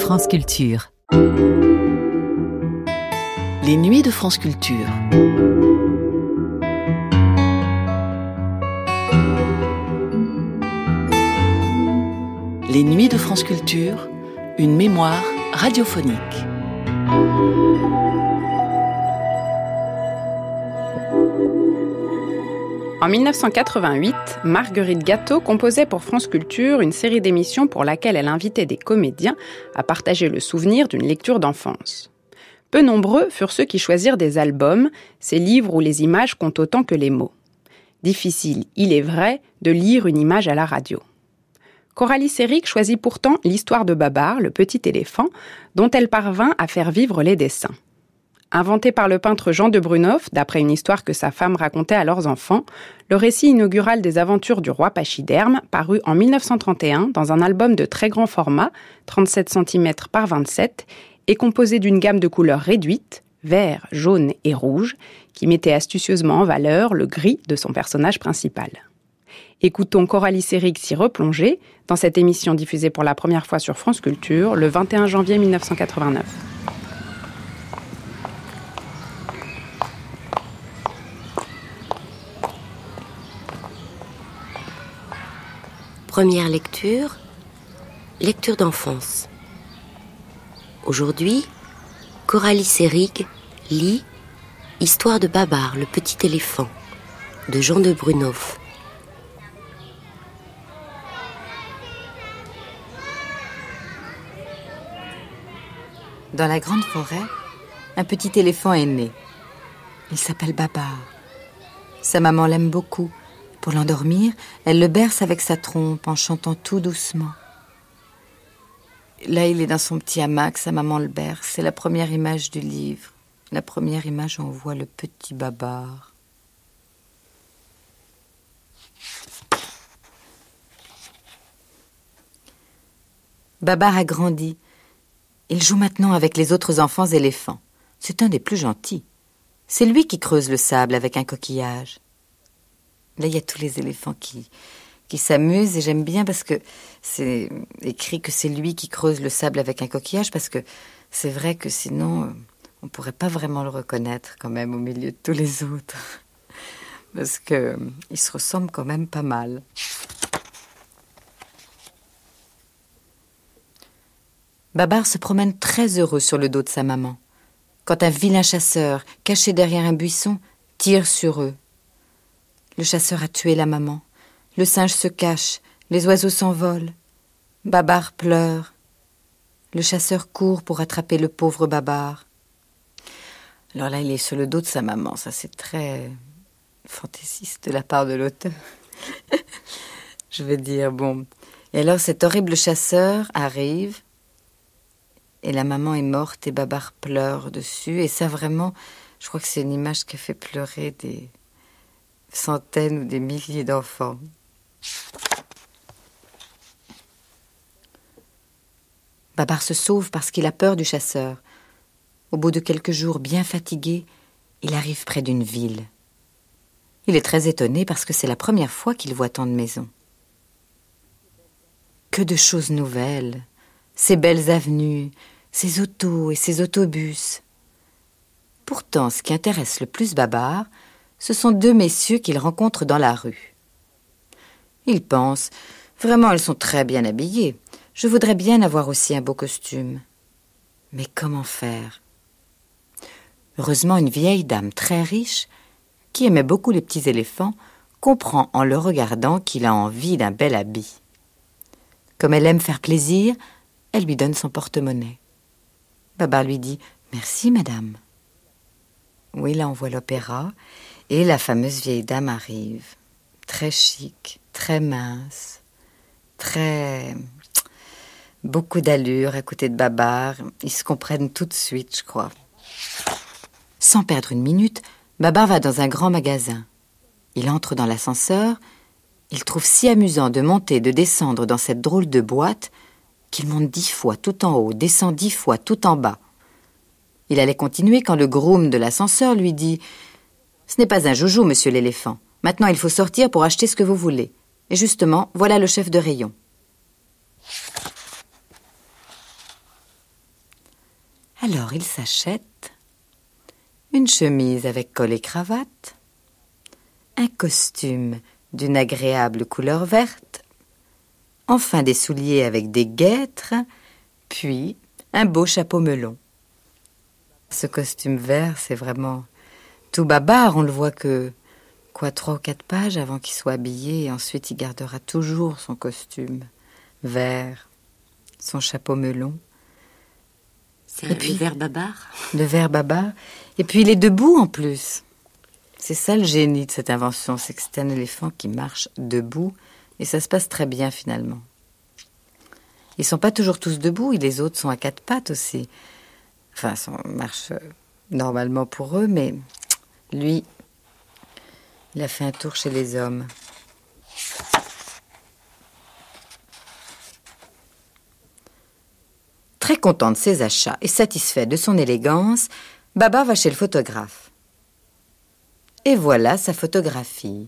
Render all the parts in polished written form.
France Culture. Les nuits de France Culture. Les nuits de France Culture, une mémoire radiophonique. En 1988, Marguerite Gâteau composait pour France Culture une série d'émissions pour laquelle elle invitait des comédiens à partager le souvenir d'une lecture d'enfance. Peu nombreux furent ceux qui choisirent des albums, ces livres où les images comptent autant que les mots. Difficile, il est vrai, de lire une image à la radio. Coralie Séric choisit pourtant l'histoire de Babar, le petit éléphant, dont elle parvint à faire vivre les dessins. Inventé par le peintre Jean de Brunoff, d'après une histoire que sa femme racontait à leurs enfants, le récit inaugural des aventures du roi pachyderme parut en 1931 dans un album de très grand format, 37 cm par 27, et composé d'une gamme de couleurs réduites, vert, jaune et rouge, qui mettait astucieusement en valeur le gris de son personnage principal. Écoutons Coralie Séric s'y replonger dans cette émission diffusée pour la première fois sur France Culture le 21 janvier 1989. Première lecture, lecture d'enfance. Aujourd'hui, Coralie Séric lit Histoire de Babar, le petit éléphant, de Jean de Brunoff. Dans la grande forêt, un petit éléphant est né. Il s'appelle Babar. Sa maman l'aime beaucoup. Pour l'endormir, elle le berce avec sa trompe en chantant tout doucement. Là, il est dans son petit hamac, sa maman le berce. C'est la première image du livre. La première image où on voit le petit Babar. Babar a grandi. Il joue maintenant avec les autres enfants éléphants. C'est un des plus gentils. C'est lui qui creuse le sable avec un coquillage. Là, il y a tous les éléphants qui s'amusent et j'aime bien parce que c'est écrit que c'est lui qui creuse le sable avec un coquillage parce que c'est vrai que sinon, on ne pourrait pas vraiment le reconnaître quand même au milieu de tous les autres. Parce qu'il se ressemble quand même pas mal. Babar se promène très heureux sur le dos de sa maman. Quand un vilain chasseur, caché derrière un buisson, tire sur eux. Le chasseur a tué la maman. Le singe se cache. Les oiseaux s'envolent. Babar pleure. Le chasseur court pour attraper le pauvre Babar. Alors là, il est sur le dos de sa maman. Ça, c'est très fantaisiste de la part de l'auteur. Je veux dire, bon. Et alors, cet horrible chasseur arrive. Et la maman est morte et Babar pleure dessus. Et ça, vraiment, je crois que c'est une image qui a fait pleurer des centaines ou des milliers d'enfants. Babar se sauve parce qu'il a peur du chasseur. Au bout de quelques jours bien fatigué, il arrive près d'une ville. Il est très étonné parce que c'est la première fois qu'il voit tant de maisons. Que de choses nouvelles, ces belles avenues, ces autos et ces autobus. Pourtant, ce qui intéresse le plus Babar, ce sont deux messieurs qu'il rencontre dans la rue. Il pense, vraiment, ils sont très bien habillés. Je voudrais bien avoir aussi un beau costume. Mais comment faire? Heureusement, une vieille dame très riche, qui aimait beaucoup les petits éléphants, comprend en le regardant qu'il a envie d'un bel habit. Comme elle aime faire plaisir, elle lui donne son porte-monnaie. Babar lui dit « Merci, madame ». Oui, là, on voit l'opéra. Et la fameuse vieille dame arrive, très chic, très mince, très... beaucoup d'allure à côté de Babar. Ils se comprennent tout de suite, je crois. Sans perdre une minute, Babar va dans un grand magasin. Il entre dans l'ascenseur. Il trouve si amusant de monter, de descendre dans cette drôle de boîte qu'il monte 10 fois tout en haut, descend 10 fois tout en bas. Il allait continuer quand le groom de l'ascenseur lui dit « Ce n'est pas un joujou, monsieur l'éléphant. Maintenant, il faut sortir pour acheter ce que vous voulez. Et justement, voilà le chef de rayon. » Alors il s'achète une chemise avec col et cravate, un costume d'une agréable couleur verte, enfin des souliers avec des guêtres, puis un beau chapeau melon. Ce costume vert, c'est vraiment tout Babar. On le voit que 3 ou 4 pages avant qu'il soit habillé, et ensuite il gardera toujours son costume vert, son chapeau melon. C'est le vert Babar. Le vert Babar. Et puis il est debout en plus. C'est ça le génie de cette invention, c'est que c'est un éléphant qui marche debout, et ça se passe très bien finalement. Ils ne sont pas toujours tous debout, et les autres sont à 4 pattes aussi. Enfin, ça marche normalement pour eux, mais lui, il a fait un tour chez les hommes. Très content de ses achats et satisfait de son élégance, Babar va chez le photographe. Et voilà sa photographie.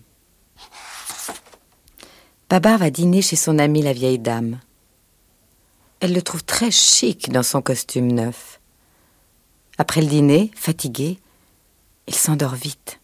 Babar va dîner chez son amie la vieille dame. Elle le trouve très chic dans son costume neuf. Après le dîner, fatigué, il s'endort vite.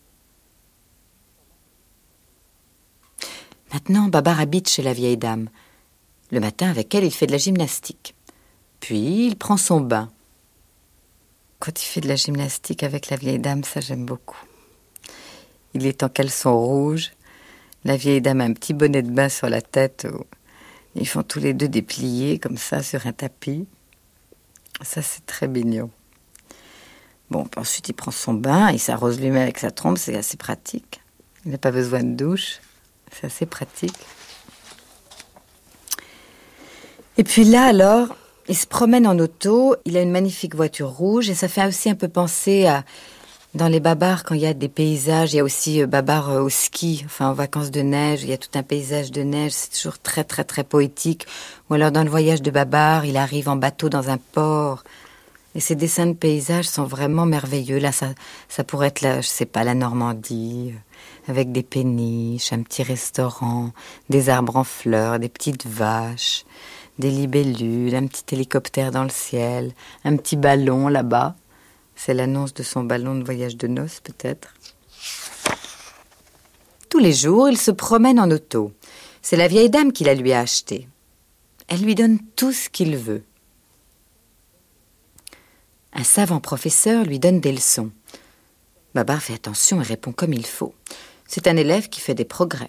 Maintenant, Babar habite chez la vieille dame. Le matin, avec elle, il fait de la gymnastique. Puis, il prend son bain. Quand il fait de la gymnastique avec la vieille dame, ça j'aime beaucoup. Il est en caleçon rouge. La vieille dame a un petit bonnet de bain sur la tête. Ils font tous les deux des pliés, comme ça, sur un tapis. Ça, c'est très mignon. Bon, puis ensuite, il prend son bain, il s'arrose lui-même avec sa trompe, c'est assez pratique. Il n'a pas besoin de douche, c'est assez pratique. Et puis là, alors, il se promène en auto, il a une magnifique voiture rouge, et ça fait aussi un peu penser à... Dans les Babars, quand il y a des paysages, il y a aussi Babar au ski, enfin en vacances de neige, il y a tout un paysage de neige, c'est toujours très très très poétique. Ou alors dans le voyage de Babar, il arrive en bateau dans un port. Et ces dessins de paysages sont vraiment merveilleux. Là, ça pourrait être, je sais pas, la Normandie, avec des péniches, un petit restaurant, des arbres en fleurs, des petites vaches, des libellules, un petit hélicoptère dans le ciel, un petit ballon là-bas. C'est l'annonce de son ballon de voyage de noces, peut-être. Tous les jours, il se promène en auto. C'est la vieille dame qui la lui a acheté. Elle lui donne tout ce qu'il veut. Un savant professeur lui donne des leçons. Babar fait attention et répond comme il faut. C'est un élève qui fait des progrès.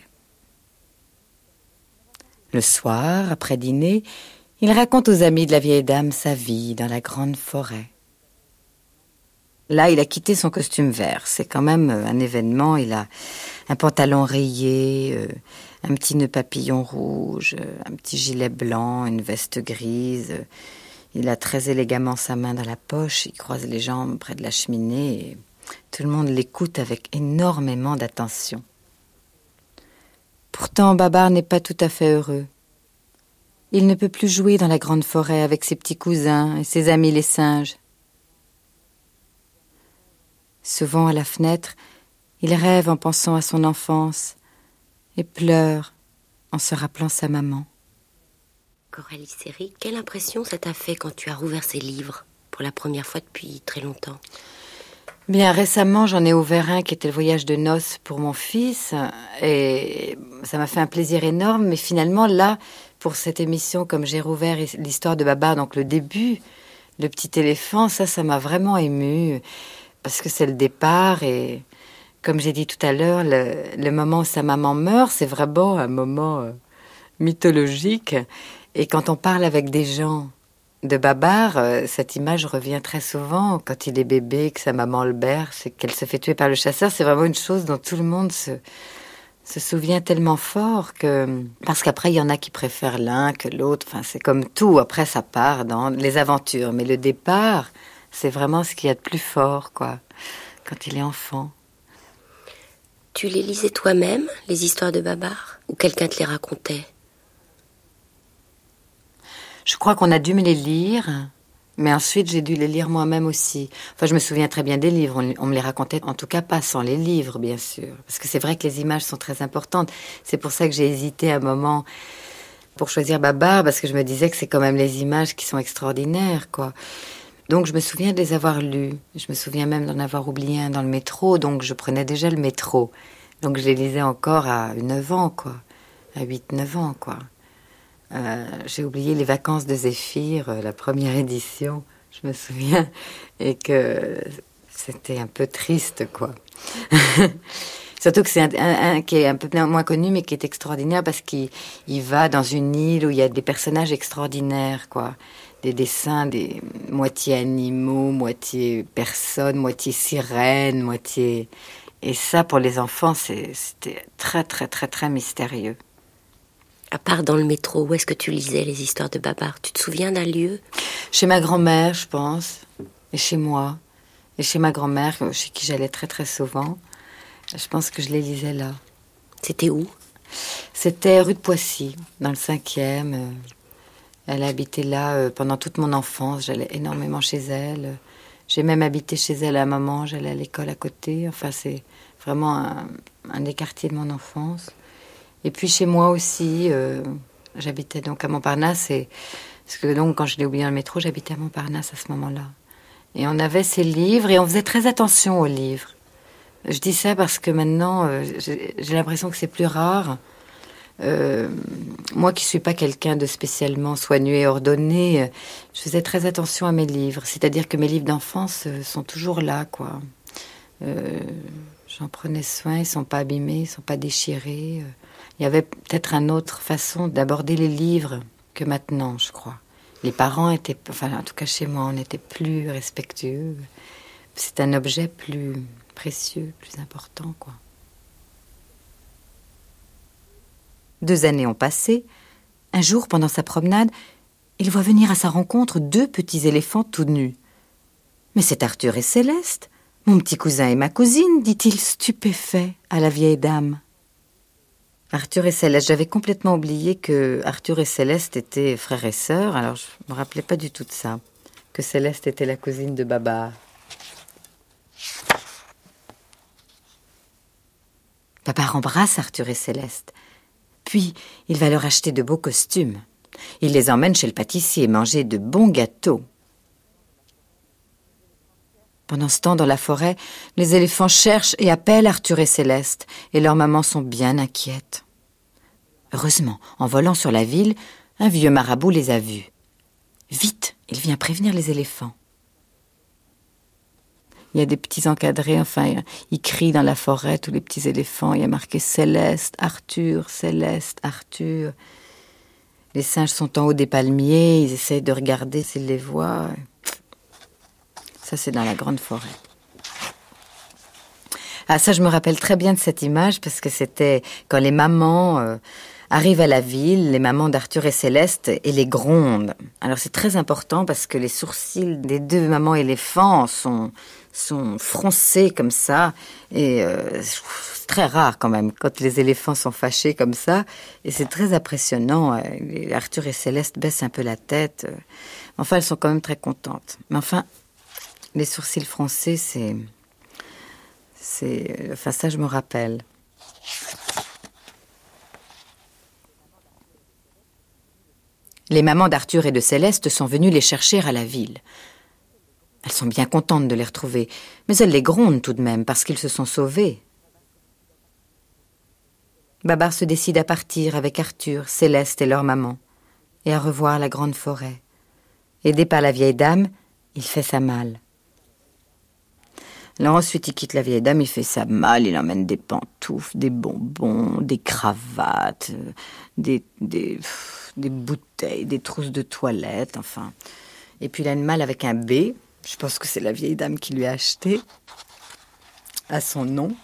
Le soir, après dîner, il raconte aux amis de la vieille dame sa vie dans la grande forêt. Là, il a quitté son costume vert. C'est quand même un événement. Il a un pantalon rayé, un petit nœud papillon rouge, un petit gilet blanc, une veste grise. Il a très élégamment sa main dans la poche. Il croise les jambes près de la cheminée. Et tout le monde l'écoute avec énormément d'attention. Pourtant, Babar n'est pas tout à fait heureux. Il ne peut plus jouer dans la grande forêt avec ses petits cousins et ses amis les singes. Souvent, à la fenêtre, il rêve en pensant à son enfance et pleure en se rappelant sa maman. Coralie Sérig, quelle impression ça t'a fait quand tu as rouvert ces livres pour la première fois depuis très longtemps? Bien, récemment, j'en ai ouvert un qui était le voyage de noces pour mon fils et ça m'a fait un plaisir énorme. Mais finalement, là, pour cette émission, comme j'ai rouvert l'histoire de Babar, donc le début, le petit éléphant, ça m'a vraiment émue. Parce que c'est le départ et, comme j'ai dit tout à l'heure, le moment où sa maman meurt, c'est vraiment un moment mythologique. Et quand on parle avec des gens de Babar, cette image revient très souvent. Quand il est bébé, que sa maman le berce, c'est qu'elle se fait tuer par le chasseur. C'est vraiment une chose dont tout le monde se souvient tellement fort que... Parce qu'après, il y en a qui préfèrent l'un que l'autre. Enfin, c'est comme tout. Après, ça part dans les aventures. Mais le départ... C'est vraiment ce qu'il y a de plus fort, quoi, quand il est enfant. Tu les lisais toi-même, les histoires de Babar, ou quelqu'un te les racontait? Je crois qu'on a dû me les lire, mais ensuite j'ai dû les lire moi-même aussi. Enfin, je me souviens très bien des livres, on me les racontait, en tout cas pas sans les livres, bien sûr. Parce que c'est vrai que les images sont très importantes. C'est pour ça que j'ai hésité un moment pour choisir Babar, parce que je me disais que c'est quand même les images qui sont extraordinaires, quoi. Donc je me souviens de les avoir lus. Je me souviens même d'en avoir oublié un dans le métro, donc je prenais déjà le métro. Donc je les lisais encore à 9 ans, quoi. À 8-9 ans, quoi. J'ai oublié Les Vacances de Zéphyr, la première édition, je me souviens, et que c'était un peu triste, quoi. Surtout que c'est un qui est un peu moins connu, mais qui est extraordinaire parce qu'il va dans une île où il y a des personnages extraordinaires, quoi. Des dessins, des moitié animaux, moitié personnes, moitié sirènes, moitié... Et ça, pour les enfants, c'était très, très, très, très mystérieux. À part dans le métro, où est-ce que tu lisais les histoires de Babar? Tu te souviens d'un lieu? Chez ma grand-mère, je pense, et chez moi. Et chez ma grand-mère, chez qui j'allais très, très souvent. Je pense que je les lisais là. C'était où? C'était rue de Poissy, dans le 5e. Elle a habité là pendant toute mon enfance. J'allais énormément chez elle. J'ai même habité chez elle à un moment. J'allais à l'école à côté. Enfin, c'est vraiment un des quartiers de mon enfance. Et puis chez moi aussi, j'habitais donc à Montparnasse. Parce que donc, quand je l'ai oublié dans le métro, j'habitais à Montparnasse à ce moment-là. Et on avait ces livres et on faisait très attention aux livres. Je dis ça parce que maintenant, j'ai l'impression que c'est plus rare. Moi qui suis pas quelqu'un de spécialement soigneux et ordonné, je faisais très attention à mes livres. C'est-à-dire que mes livres d'enfance sont toujours là, quoi. J'en prenais soin, ils sont pas abîmés, ils sont pas déchirés. Il y avait peut-être une autre façon d'aborder les livres que maintenant, je crois. Les parents étaient, enfin en tout cas chez moi, on était plus respectueux. C'est un objet plus précieux, plus important, quoi. 2 années ont passé. Un jour, pendant sa promenade, il voit venir à sa rencontre 2 petits éléphants tout nus. « Mais c'est Arthur et Céleste, mon petit cousin et ma cousine, dit-il stupéfait à la vieille dame. Arthur et Céleste, j'avais complètement oublié que Arthur et Céleste étaient frères et sœurs, alors je ne me rappelais pas du tout de ça, que Céleste était la cousine de Babar. Babar embrasse Arthur et Céleste. Puis, il va leur acheter de beaux costumes. Il les emmène chez le pâtissier manger de bons gâteaux. Pendant ce temps, dans la forêt, les éléphants cherchent et appellent Arthur et Céleste, et leurs mamans sont bien inquiètes. Heureusement, en volant sur la ville, un vieux marabout les a vus. Vite, il vient prévenir les éléphants. Il y a des petits encadrés, enfin, ils crient dans la forêt, tous les petits éléphants. Il y a marqué Céleste, Arthur, Céleste, Arthur. Les singes sont en haut des palmiers, ils essayent de regarder s'ils les voient. Ça, c'est dans la grande forêt. Ah, ça, je me rappelle très bien de cette image, parce que c'était quand les mamans arrivent à la ville, les mamans d'Arthur et Céleste, et les grondent. Alors, c'est très important, parce que les sourcils des 2 mamans éléphants sont froncés comme ça, et c'est très rare quand même quand les éléphants sont fâchés comme ça, et c'est très impressionnant. Arthur et Céleste baissent un peu la tête, enfin elles sont quand même très contentes. Mais enfin, les sourcils froncés, enfin ça je me rappelle. Les mamans d'Arthur et de Céleste sont venues les chercher à la ville. Elles sont bien contentes de les retrouver, mais elles les grondent tout de même parce qu'ils se sont sauvés. Babar se décide à partir avec Arthur, Céleste et leur maman, et à revoir la grande forêt. Aidé par la vieille dame, il fait sa malle. Alors ensuite, il quitte la vieille dame, il fait sa malle, il emmène des pantoufles, des bonbons, des cravates, des bouteilles, des trousses de toilette, enfin. Et puis il a une malle avec un B. Je pense que c'est la vieille dame qui lui a acheté, à son nom.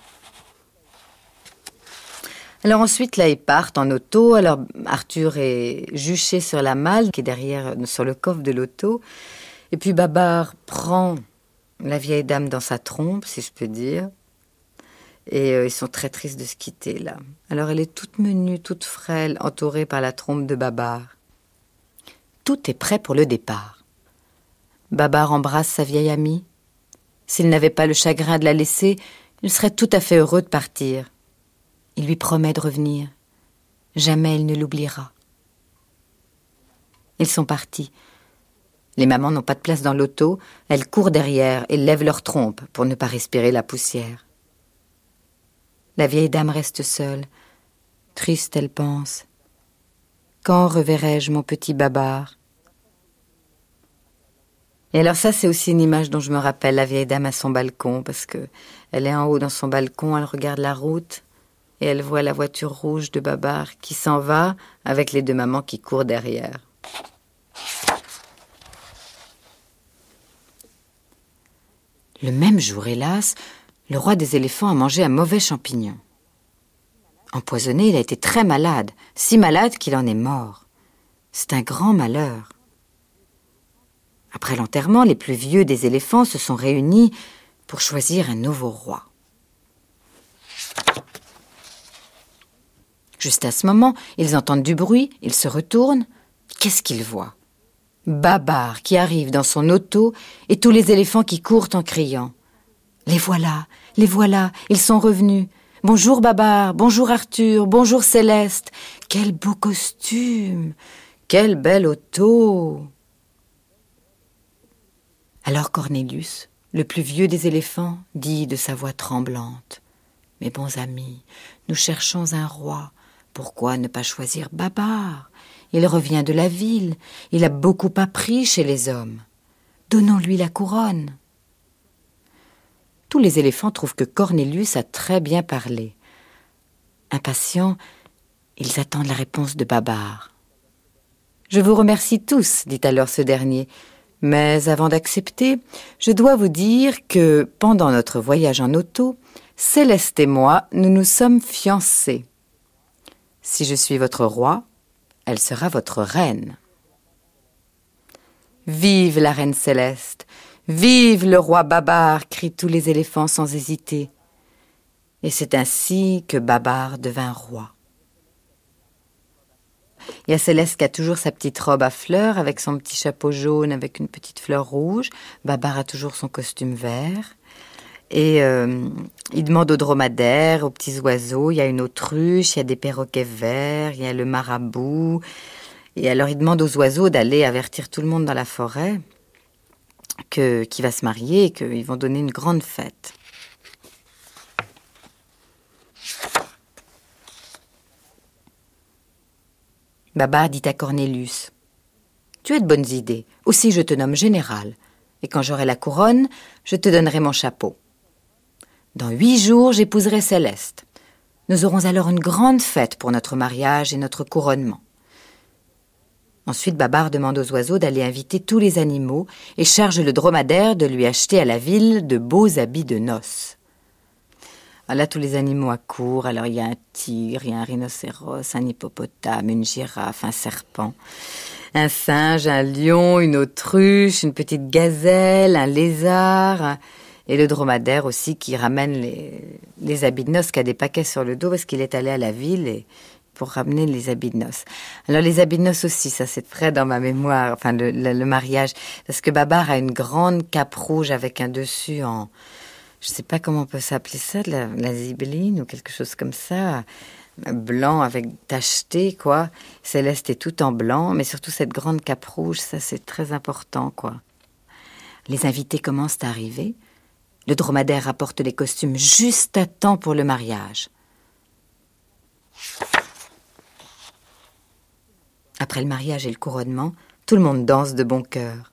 Alors ensuite, là, ils partent en auto. Alors Arthur est juché sur la malle, qui est derrière, sur le coffre de l'auto. Et puis Babar prend la vieille dame dans sa trompe, si je peux dire. Et ils sont très tristes de se quitter, là. Alors elle est toute menue, toute frêle, entourée par la trompe de Babar. Tout est prêt pour le départ. Babar embrasse sa vieille amie. S'il n'avait pas le chagrin de la laisser, il serait tout à fait heureux de partir. Il lui promet de revenir. Jamais il ne l'oubliera. Ils sont partis. Les mamans n'ont pas de place dans l'auto, elles courent derrière et lèvent leur trompe pour ne pas respirer la poussière. La vieille dame reste seule. Triste, elle pense. Quand reverrai-je mon petit Babar ? Et alors ça, c'est aussi une image dont je me rappelle, la vieille dame à son balcon, parce que elle est en haut dans son balcon, elle regarde la route et elle voit la voiture rouge de Babar qui s'en va avec les deux mamans qui courent derrière. Le même jour, hélas, le roi des éléphants a mangé un mauvais champignon. Empoisonné, il a été très malade, si malade qu'il en est mort. C'est un grand malheur. Après l'enterrement, les plus vieux des éléphants se sont réunis pour choisir un nouveau roi. Juste à ce moment, ils entendent du bruit, ils se retournent. Qu'est-ce qu'ils voient ? Babar qui arrive dans son auto et tous les éléphants qui courent en criant. Les voilà, ils sont revenus. Bonjour Babar, bonjour Arthur, bonjour Céleste. Quel beau costume, quelle belle auto. Alors Cornélius, le plus vieux des éléphants, dit de sa voix tremblante. Mes bons amis, nous cherchons un roi. Pourquoi ne pas choisir Babar ? Il revient de la ville, il a beaucoup appris chez les hommes. Donnons-lui la couronne. Tous les éléphants trouvent que Cornélius a très bien parlé. Impatients, ils attendent la réponse de Babar. « Je vous remercie tous, dit alors ce dernier. Mais avant d'accepter, je dois vous dire que pendant notre voyage en auto, Céleste et moi, nous nous sommes fiancés. Si je suis votre roi, elle sera votre reine. » Vive la reine Céleste, vive le roi Babar, crient tous les éléphants sans hésiter. Et c'est ainsi que Babar devint roi. Il y a Céleste qui a toujours sa petite robe à fleurs avec son petit chapeau jaune avec une petite fleur rouge. Babar a toujours son costume vert. Et il demande aux dromadaires, aux petits oiseaux. Il y a une autruche, il y a des perroquets verts, il y a le marabout. Et alors il demande aux oiseaux d'aller avertir tout le monde dans la forêt qu'il va se marier et qu'ils vont donner une grande fête. Babar dit à Cornélius, « Tu as de bonnes idées, aussi je te nomme général, et quand j'aurai la couronne, je te donnerai mon chapeau. Dans 8 jours, j'épouserai Céleste. Nous aurons alors une grande fête pour notre mariage et notre couronnement. » Ensuite, Babar demande aux oiseaux d'aller inviter tous les animaux et charge le dromadaire de lui acheter à la ville de beaux habits de noces. Alors là, tous les animaux accourent. Alors, il y a un tigre, il y a un rhinocéros, un hippopotame, une girafe, un serpent, un singe, un lion, une autruche, une petite gazelle, un lézard, et le dromadaire aussi qui ramène les habits de noces, qui a des paquets sur le dos parce qu'il est allé à la ville et pour ramener les habits de noces. Alors, les habits de noces aussi, ça c'est très dans ma mémoire, enfin le mariage, parce que Babar a une grande cape rouge avec un dessus en... Je ne sais pas comment on peut s'appeler ça, de la zibeline ou quelque chose comme ça, blanc avec tacheté, quoi. Céleste est tout en blanc, mais surtout cette grande cape rouge, ça c'est très important, quoi. Les invités commencent à arriver. Le dromadaire apporte les costumes juste à temps pour le mariage. Après le mariage et le couronnement, tout le monde danse de bon cœur.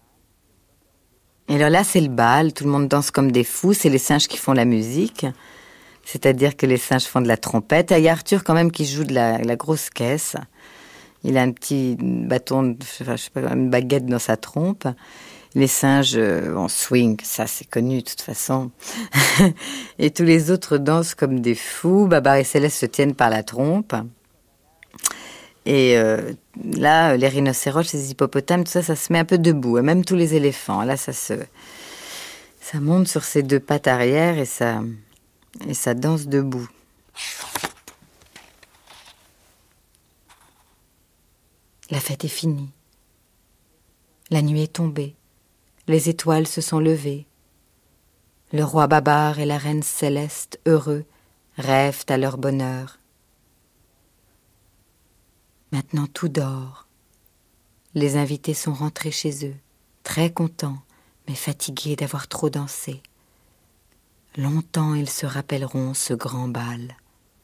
Et alors là, c'est le bal, tout le monde danse comme des fous, c'est les singes qui font la musique, c'est-à-dire que les singes font de la trompette. Et il y a Arthur quand même qui joue de la grosse caisse. Il a un petit bâton, je sais pas, une baguette dans sa trompe. Les singes en swing, ça c'est connu de toute façon. Et tous les autres dansent comme des fous. Babar et Céleste se tiennent par la trompe. Et là, les rhinocéros, les hippopotames, tout ça, ça se met un peu debout. Et même tous les éléphants. Là, ça monte sur ses 2 pattes arrière et ça danse debout. La fête est finie. La nuit est tombée. Les étoiles se sont levées. Le roi Babar et la reine Céleste, heureux, rêvent à leur bonheur. Maintenant tout dort. Les invités sont rentrés chez eux. très contents, mais fatigués d'avoir trop dansé. Longtemps ils se rappelleront ce grand bal.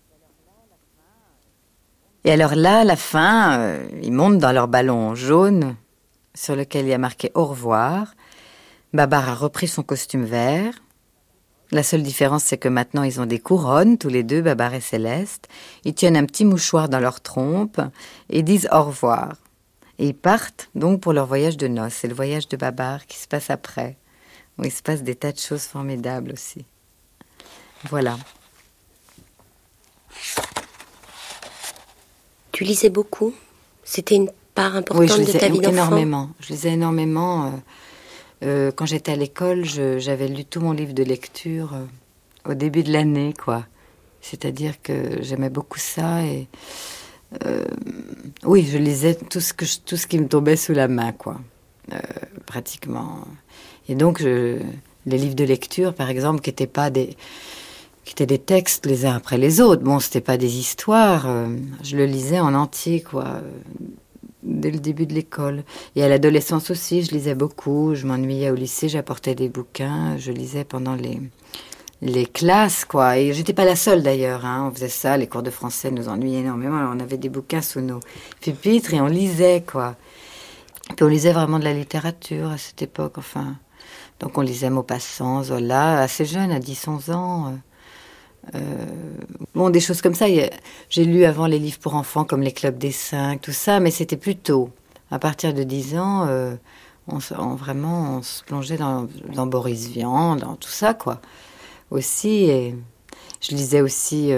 Et alors là, à la fin, ils montent dans leur ballon jaune, sur lequel il y a marqué « Au revoir ». Babar a repris son costume vert. La seule différence, c'est que maintenant, ils ont des couronnes, tous les deux, Babar et Céleste. Ils tiennent un petit mouchoir dans leur trompe et disent au revoir. Et ils partent donc pour leur voyage de noces. C'est le voyage de Babar qui se passe après, où il se passe des tas de choses formidables aussi. Voilà. Tu lisais beaucoup? C'était une part importante de ta vie d'enfant? Énormément. Je lisais énormément. Quand j'étais à l'école, j'avais lu tout mon livre de lecture au début de l'année, quoi. C'est-à-dire que j'aimais beaucoup ça et oui, je lisais tout ce qui me tombait sous la main, quoi. Pratiquement. Et donc, les livres de lecture, par exemple, qui étaient des textes les uns après les autres. Bon, c'était pas des histoires. Je le lisais en entier, quoi. Dès le début de l'école. Et à l'adolescence aussi, je lisais beaucoup. Je m'ennuyais au lycée, j'apportais des bouquins. Je lisais pendant les classes, quoi. Et j'étais pas la seule, d'ailleurs. Hein. On faisait ça, les cours de français nous ennuyaient énormément. Alors, on avait des bouquins sous nos pupitres et on lisait, quoi. Puis on lisait vraiment de la littérature à cette époque, enfin. Donc on lisait Maupassant, Zola, assez jeune, à 10-11 ans. Bon, des choses comme ça. J'ai lu avant les livres pour enfants comme les clubs des 5, tout ça, mais c'était plus tôt. À partir de 10 ans, on se plongeait dans Boris Vian, dans tout ça, quoi. Aussi, et je lisais aussi...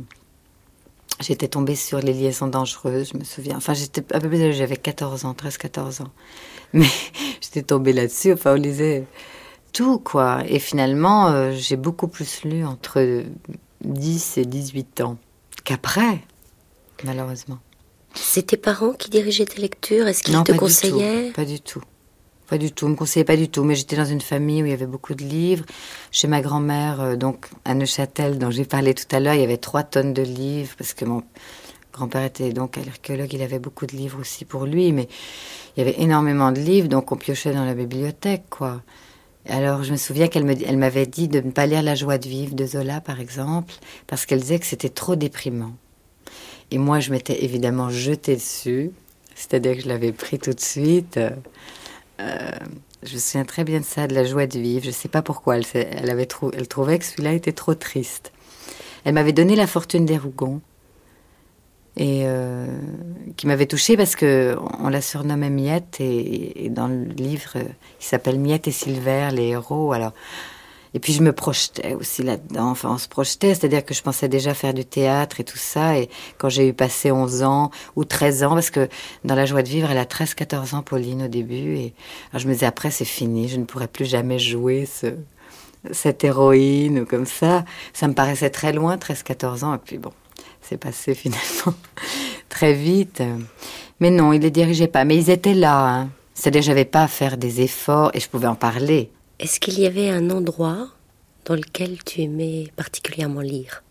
j'étais tombée sur Les liaisons dangereuses, je me souviens. Enfin, j'étais un peu plus âgée, j'avais 13-14 ans. Mais j'étais tombée là-dessus, enfin, on lisait... tout, quoi. Et finalement, j'ai beaucoup plus lu entre 10 et 18 ans qu'après, malheureusement. C'est tes parents qui dirigeaient tes lectures? Est-ce qu'ils te conseillaient? Pas du tout. Pas du tout. Ils me conseillaient pas du tout. Mais j'étais dans une famille où il y avait beaucoup de livres. Chez ma grand-mère, donc à Neuchâtel, dont j'ai parlé tout à l'heure, il y avait 3 tonnes de livres parce que mon grand-père était donc archéologue. Il avait beaucoup de livres aussi pour lui. Mais il y avait énormément de livres, donc on piochait dans la bibliothèque, quoi. Alors, je me souviens elle m'avait dit de ne pas lire La joie de vivre de Zola, par exemple, parce qu'elle disait que c'était trop déprimant. Et moi, je m'étais évidemment jetée dessus, c'est-à-dire que je l'avais pris tout de suite. Je me souviens très bien de ça, de La joie de vivre. Je ne sais pas pourquoi, elle trouvait que celui-là était trop triste. Elle m'avait donné La fortune des Rougons, et qui m'avait touchée parce que on la surnommait Miette et dans le livre il s'appelle Miette et Silver, les héros. Alors, et puis je me projetais aussi là-dedans, enfin on se projetait, c'est-à-dire que je pensais déjà faire du théâtre et tout ça, et quand j'ai eu passé 11 ans ou 13 ans, parce que dans La joie de vivre elle a 13-14 ans, Pauline, au début, et alors je me disais après c'est fini, je ne pourrai plus jamais jouer cette héroïne ou comme ça me paraissait très loin, 13-14 ans, et puis bon, c'est passé finalement très vite. Mais non, ils ne les dirigeaient pas. Mais ils étaient là. Hein. C'est-à-dire que je n'avais pas à faire des efforts et je pouvais en parler. Est-ce qu'il y avait un endroit dans lequel tu aimais particulièrement lire?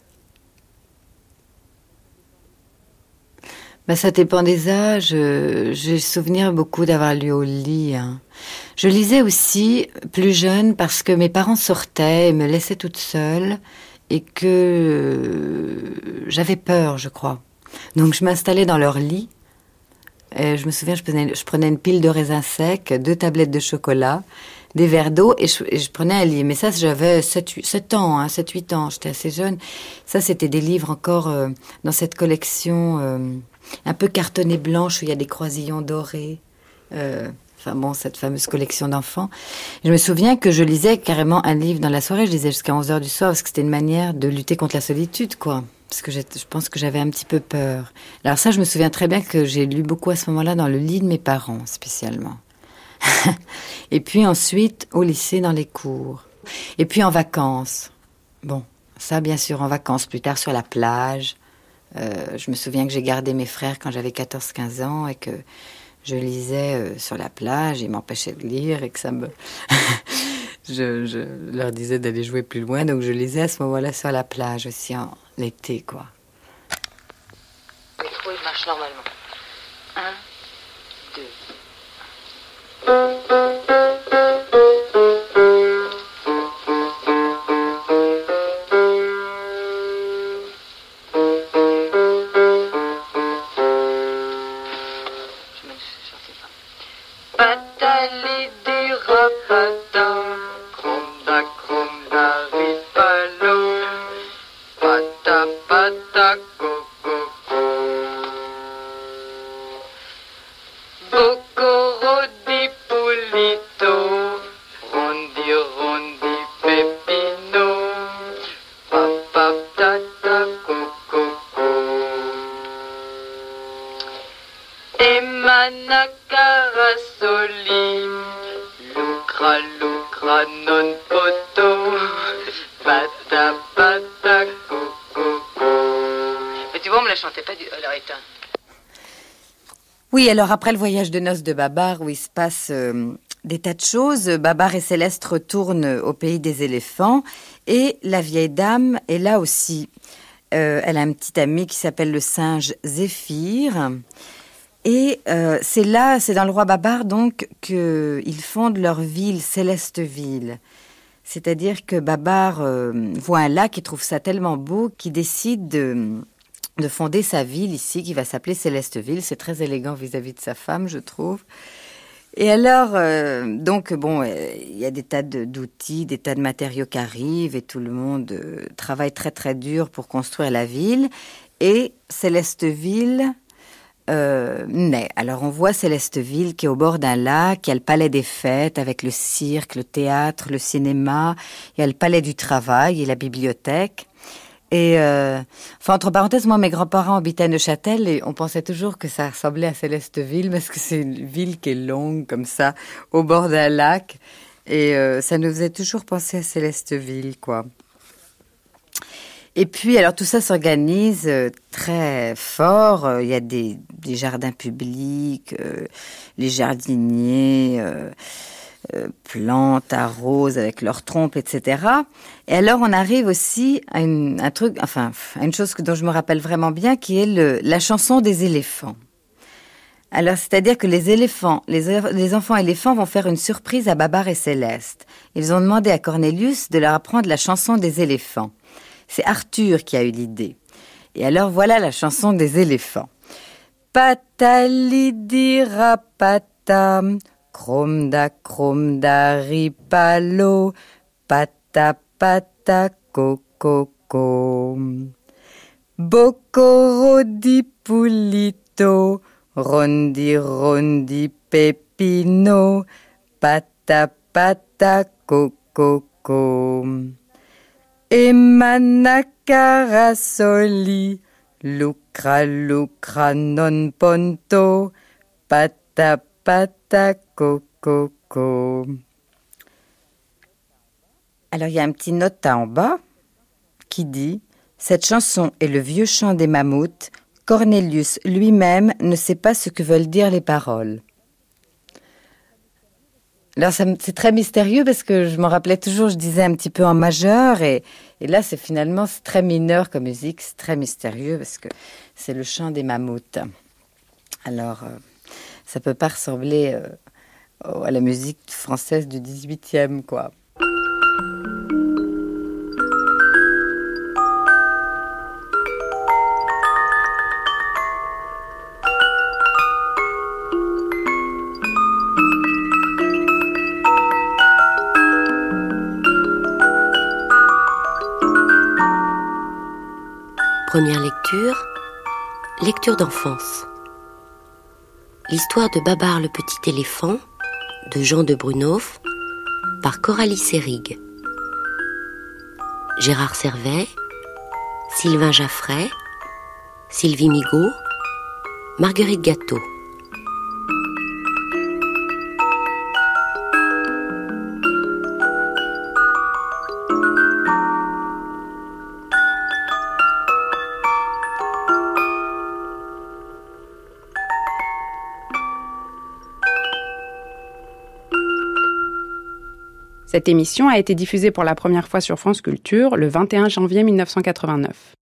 Ça dépend des âges. J'ai souvenir beaucoup d'avoir lu au lit. Hein. Je lisais aussi plus jeune parce que mes parents sortaient et me laissaient toute seule. Et que j'avais peur, je crois. Donc je m'installais dans leur lit. Et je me souviens, je prenais une pile de raisins secs, 2 tablettes de chocolat, des verres d'eau, et je prenais un livre. Mais ça, j'avais 7 ans, hein, 7-8 ans, j'étais assez jeune. Ça, c'était des livres encore dans cette collection un peu cartonnée blanche, où il y a des croisillons dorés. Enfin bon, cette fameuse collection d'enfants. Je me souviens que je lisais carrément un livre dans la soirée. Je lisais jusqu'à 11h du soir parce que c'était une manière de lutter contre la solitude, quoi. Parce que je pense que j'avais un petit peu peur. Alors ça, je me souviens très bien que j'ai lu beaucoup à ce moment-là dans le lit de mes parents, spécialement. Et puis ensuite, au lycée, dans les cours. Et puis en vacances. Bon, ça, bien sûr, en vacances. Plus tard, sur la plage. Je me souviens que j'ai gardé mes frères quand j'avais 14-15 ans et que je lisais sur la plage, ils m'empêchaient de lire et que ça me... je leur disais d'aller jouer plus loin, donc je lisais à ce moment-là sur la plage aussi en été, quoi. Le métro, il marche normalement. 1, 2... Oui, alors après le voyage de noces de Babar, où il se passe des tas de choses, Babar et Céleste retournent au pays des éléphants et la vieille dame est là aussi. Elle a un petit ami qui s'appelle le singe Zéphyr. Et c'est dans le roi Babar donc qu'ils fondent leur ville, Célesteville. C'est-à-dire que Babar voit un lac et trouve ça tellement beau qu'il décide de fonder sa ville ici, qui va s'appeler Célesteville. C'est très élégant vis-à-vis de sa femme, je trouve. Et alors, il y a des tas d'outils, des tas de matériaux qui arrivent et tout le monde travaille très très dur pour construire la ville. Et Célesteville naît. Alors on voit Célesteville qui est au bord d'un lac, il y a le palais des fêtes avec le cirque, le théâtre, le cinéma, il y a le palais du travail et la bibliothèque. Et entre parenthèses, moi mes grands-parents habitaient à Neuchâtel et on pensait toujours que ça ressemblait à Célesteville parce que c'est une ville qui est longue comme ça, au bord d'un lac. Et ça nous faisait toujours penser à Célesteville, quoi. Et puis, alors tout ça s'organise très fort. Il y a des jardins publics, les jardiniers plantent, arrosent avec leurs trompes, etc. Et alors, on arrive aussi à une chose dont je me rappelle vraiment bien, qui est la chanson des éléphants. Alors, c'est-à-dire que les enfants éléphants vont faire une surprise à Babar et Céleste. Ils ont demandé à Cornelius de leur apprendre la chanson des éléphants. C'est Arthur qui a eu l'idée. Et alors, voilà la chanson des éléphants. Patalidirapatam, kromda ripalo, patapata kokoko. Bokorodipulito, rondi pepino, patapata kokoko. Emanakarasoli, lucra non ponto, patapata kokoko. Alors il y a un petit nota en bas qui dit « Cette chanson est le vieux chant des mammouths. Cornelius lui-même ne sait pas ce que veulent dire les paroles. » Alors c'est très mystérieux parce que je m'en rappelais toujours, je disais un petit peu en majeur et là c'est très mineur comme musique, c'est très mystérieux parce que c'est le chant des mammouths. Alors ça peut pas ressembler à la musique française du 18e, quoi. Première lecture d'enfance. L'histoire de Babar le petit éléphant, de Jean de Brunhoff, par Coralie Seyrig. Gérard Servet, Sylvain Jaffray, Sylvie Migaud, Marguerite Gâteau. Cette émission a été diffusée pour la première fois sur France Culture le 21 janvier 1989.